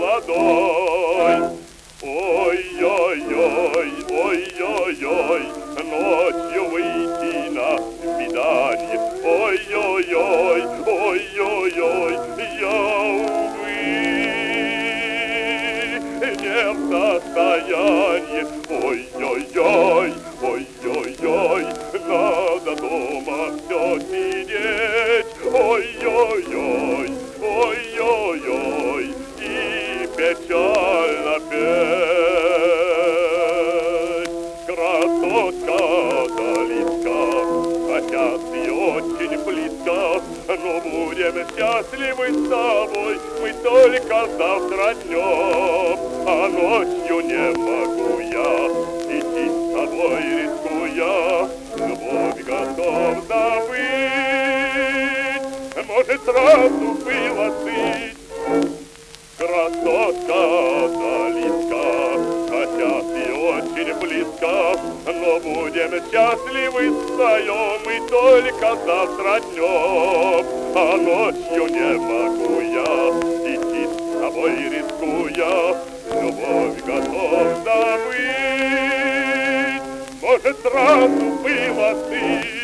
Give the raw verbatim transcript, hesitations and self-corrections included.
молодой. Ой-ой-ой, ой-ой-ой, ночью выйти на свидание. Ой-ой-ой, ой-ой-ой, я, увы, не в состоянии. Ой-ой-ой, ой-ой-ой, надо дома все сидеть. Ой-ой-ой, ой-ой-ой, и печально петь. Красотка далека, хотя ты очень близко, но будем счастливы с тобой мы только завтра днем. А ночью не могу я идти с тобой, рискуя, любовь готов забыть. Может, сразу было ты, красотка далека, хотя ты очень близко, но будем счастливы вдвоем мы только завтра днем. А ночью не могу я идти с тобой, рискуя, любовь готов забыть. Может, сразу было ты,